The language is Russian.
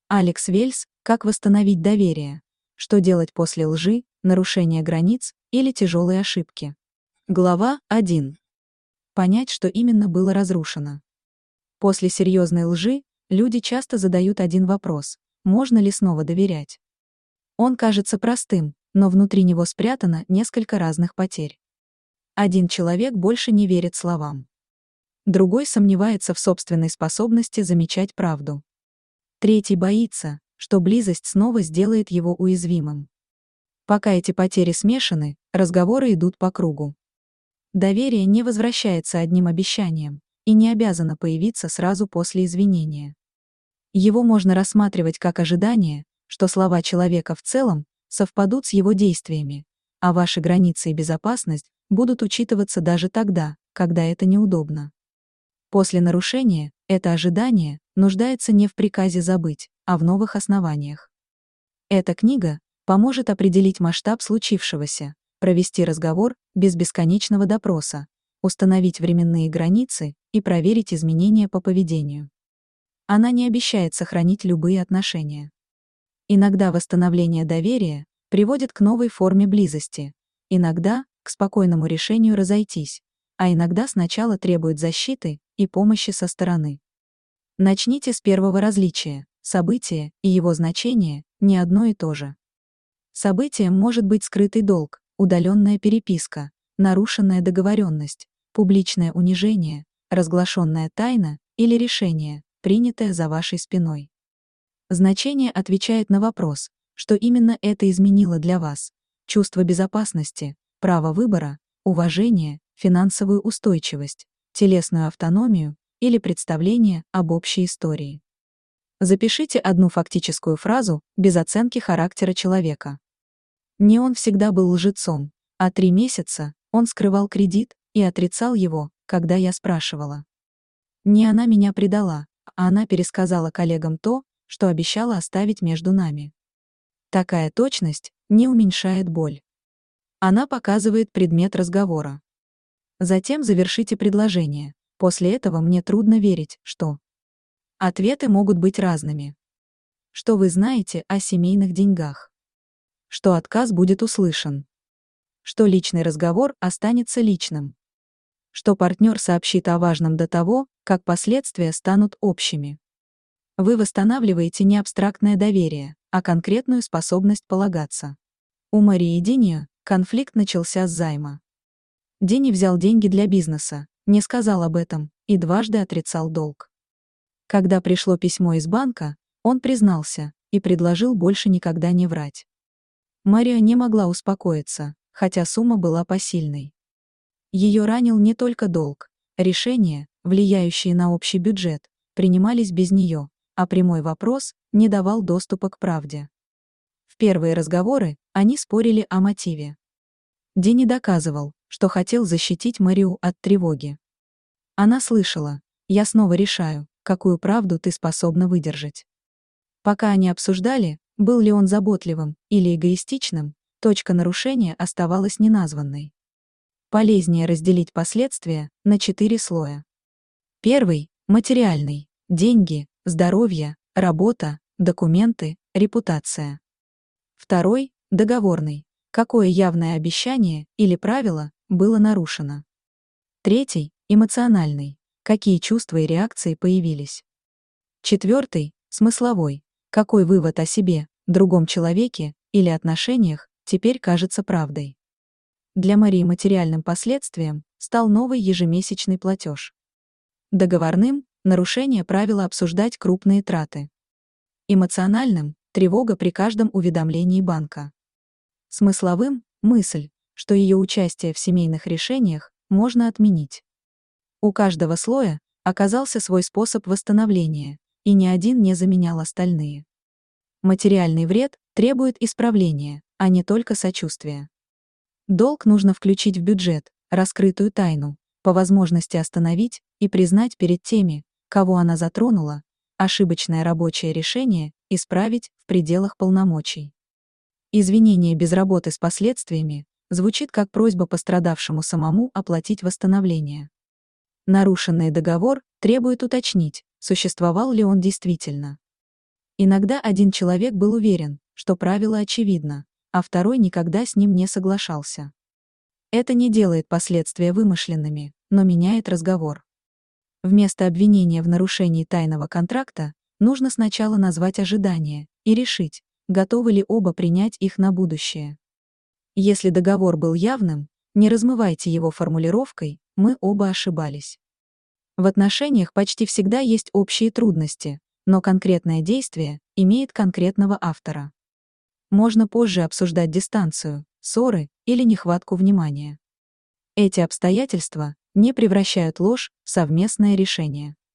Алекс Вельс «Как восстановить доверие? Что делать после лжи, нарушения границ или тяжелой ошибки?» Глава 1. Понять, что именно было разрушено. После серьезной лжи люди часто задают один вопрос: можно ли снова доверять? Он кажется простым, но внутри него спрятано несколько разных потерь. Один человек больше не верит словам. Другой сомневается в собственной способности замечать правду. Третий боится, что близость снова сделает его уязвимым. Пока эти потери смешаны, разговоры идут по кругу. Доверие не возвращается одним обещанием и не обязано появиться сразу после извинения. Его можно рассматривать как ожидание, что слова человека в целом совпадут с его действиями, а ваши границы и безопасность будут учитываться даже тогда, когда это неудобно. После нарушения это ожидание нуждается не в приказе забыть, а в новых основаниях. Эта книга поможет определить масштаб случившегося, провести разговор без бесконечного допроса, установить временные границы и проверить изменения по поведению. Она не обещает сохранить любые отношения. Иногда восстановление доверия приводит к новой форме близости, иногда к спокойному решению разойтись, а иногда сначала требует защиты и помощи со стороны. Начните с первого различия: событие и его значение не одно и то же. Событием может быть скрытый долг, удаленная переписка, нарушенная договоренность, публичное унижение, разглашенная тайна или решение, принятое за вашей спиной. Значение отвечает на вопрос, что именно это изменило для вас: чувство безопасности, право выбора, уважение, финансовую устойчивость, телесную автономию или представление об общей истории. Запишите одну фактическую фразу без оценки характера человека. Не он всегда был лжецом, а 3 месяца он скрывал кредит и отрицал его, когда я спрашивала. Не она меня предала, а она пересказала коллегам то, что обещала оставить между нами. Такая точность не уменьшает боль. Она показывает предмет разговора. Затем завершите предложение. После этого мне трудно верить, что... Ответы могут быть разными. Что вы знаете о семейных деньгах? Что отказ будет услышан? Что личный разговор останется личным? Что партнер сообщит о важном до того, как последствия станут общими? Вы восстанавливаете не абстрактное доверие, а конкретную способность полагаться. У Марии Диньо конфликт начался с займа. Дини взял деньги для бизнеса, не сказал об этом и дважды отрицал долг. Когда пришло письмо из банка, он признался и предложил больше никогда не врать. Мария не могла успокоиться, хотя сумма была посильной. Ее ранил не только долг, решения, влияющие на общий бюджет, принимались без нее, а прямой вопрос не давал доступа к правде. В первые разговоры они спорили о мотиве. Дини доказывал, что хотел защитить Марию от тревоги. Она слышала: «Я снова решаю, какую правду ты способна выдержать». Пока они обсуждали, был ли он заботливым или эгоистичным, точка нарушения оставалась неназванной. Полезнее разделить последствия на 4 слоя. Первый – материальный: деньги, здоровье, работа, документы, репутация. Второй – договорный: какое явное обещание или правило было нарушено. Третий – эмоциональный: какие чувства и реакции появились. Четвертый – смысловой: какой вывод о себе, другом человеке или отношениях теперь кажется правдой. Для Марии материальным последствием стал новый ежемесячный платеж. Договорным – нарушение правила обсуждать крупные траты. Эмоциональным – тревога при каждом уведомлении банка. Смысловым – мысль, что ее участие в семейных решениях можно отменить. У каждого слоя оказался свой способ восстановления, и ни один не заменял остальные. Материальный вред требует исправления, а не только сочувствия. Долг нужно включить в бюджет, раскрытую тайну, по возможности остановить и признать перед теми, кого она затронула, ошибочное рабочее решение исправить в пределах полномочий. Извинение без работы с последствиями звучит как просьба пострадавшему самому оплатить восстановление. Нарушенный договор требует уточнить, существовал ли он действительно. Иногда один человек был уверен, что правило очевидно, а второй никогда с ним не соглашался. Это не делает последствия вымышленными, но меняет разговор. Вместо обвинения в нарушении тайного контракта нужно сначала назвать ожидания и решить, готовы ли оба принять их на будущее. Если договор был явным, не размывайте его формулировкой «мы оба ошибались». В отношениях почти всегда есть общие трудности, но конкретное действие имеет конкретного автора. Можно позже обсуждать дистанцию, ссоры или нехватку внимания. Эти обстоятельства не превращают ложь в совместное решение.